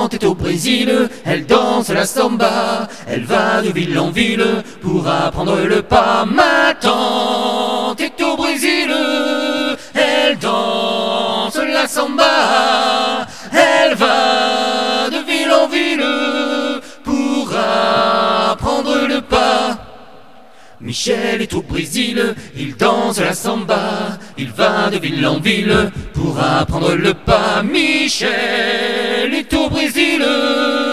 tante est au Brésil, elle danse la samba. Elle va de ville en ville pour apprendre le pas. Ma tante est au Brésil, elle danse la samba. Elle va de ville en ville pour apprendre le pas. Michel est au Brésil, il danse la samba. Il va de ville en ville pour apprendre le pas. Michel est au Brésil.